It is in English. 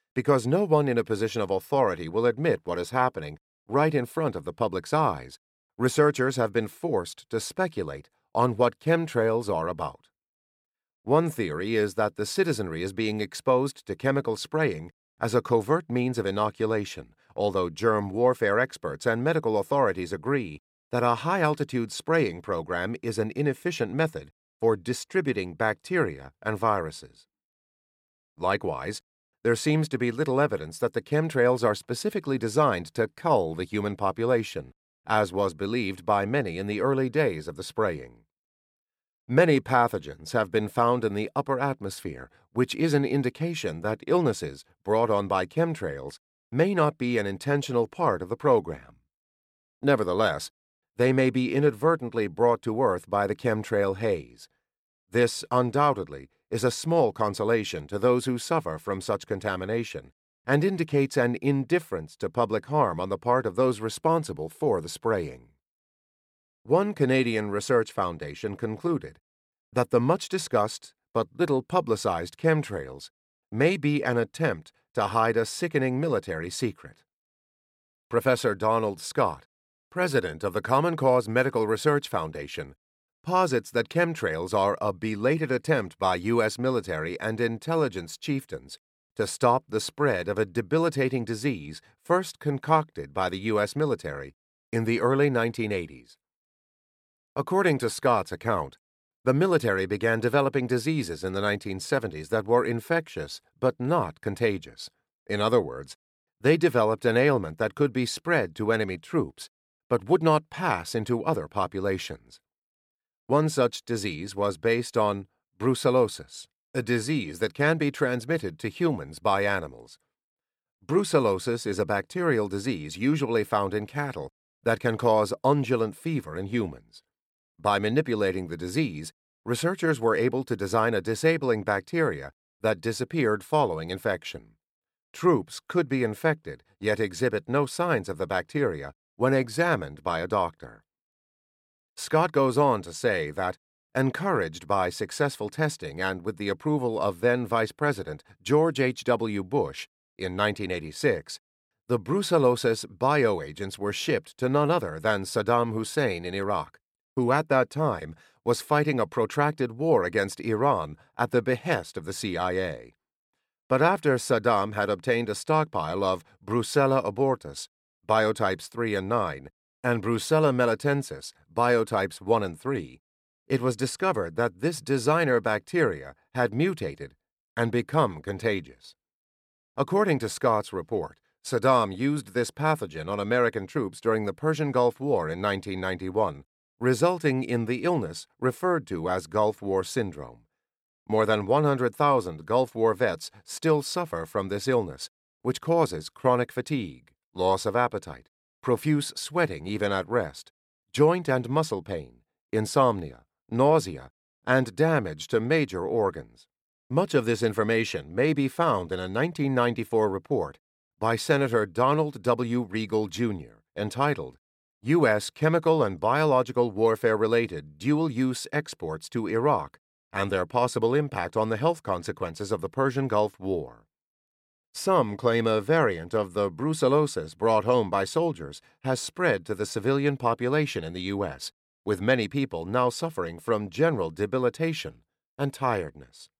because no one in a position of authority will admit what is happening right in front of the public's eyes, researchers have been forced to speculate on what chemtrails are about. One theory is that the citizenry is being exposed to chemical spraying as a covert means of inoculation, although germ warfare experts and medical authorities agree that a high-altitude spraying program is an inefficient method for distributing bacteria and viruses. Likewise, there seems to be little evidence that the chemtrails are specifically designed to cull the human population, as was believed by many in the early days of the spraying. Many pathogens have been found in the upper atmosphere, which is an indication that illnesses brought on by chemtrails may not be an intentional part of the program. Nevertheless, they may be inadvertently brought to Earth by the chemtrail haze. This, undoubtedly, is a small consolation to those who suffer from such contamination, and indicates an indifference to public harm on the part of those responsible for the spraying. One Canadian research foundation concluded that the much-discussed but little publicized chemtrails may be an attempt to hide a sickening military secret. Professor Donald Scott, president of the Common Cause Medical Research Foundation, posits that chemtrails are a belated attempt by U.S. military and intelligence chieftains to stop the spread of a debilitating disease first concocted by the U.S. military in the early 1980s. According to Scott's account, the military began developing diseases in the 1970s that were infectious but not contagious. In other words, they developed an ailment that could be spread to enemy troops but would not pass into other populations. One such disease was based on brucellosis, a disease that can be transmitted to humans by animals. Brucellosis is a bacterial disease usually found in cattle that can cause undulant fever in humans. By manipulating the disease, researchers were able to design a disabling bacteria that disappeared following infection. Troops could be infected, yet exhibit no signs of the bacteria when examined by a doctor. Scott goes on to say that, encouraged by successful testing and with the approval of then Vice President George H.W. Bush in 1986, the brucellosis bioagents were shipped to none other than Saddam Hussein in Iraq, who at that time was fighting a protracted war against Iran at the behest of the CIA. But after Saddam had obtained a stockpile of Brucella abortus, biotypes 3 and 9, and Brucella melitensis, biotypes 1 and 3, it was discovered that this designer bacteria had mutated and become contagious. According to Scott's report, Saddam used this pathogen on American troops during the Persian Gulf War in 1991, resulting in the illness referred to as Gulf War syndrome. More than 100,000 Gulf War vets still suffer from this illness, which causes chronic fatigue, loss of appetite, profuse sweating even at rest, joint and muscle pain, insomnia, nausea, and damage to major organs. Much of this information may be found in a 1994 report by Senator Donald W. Regal, Jr., entitled U.S. Chemical and Biological Warfare-Related Dual-Use Exports to Iraq and Their Possible Impact on the Health Consequences of the Persian Gulf War. Some claim a variant of the brucellosis brought home by soldiers has spread to the civilian population in the U.S., with many people now suffering from general debilitation and tiredness.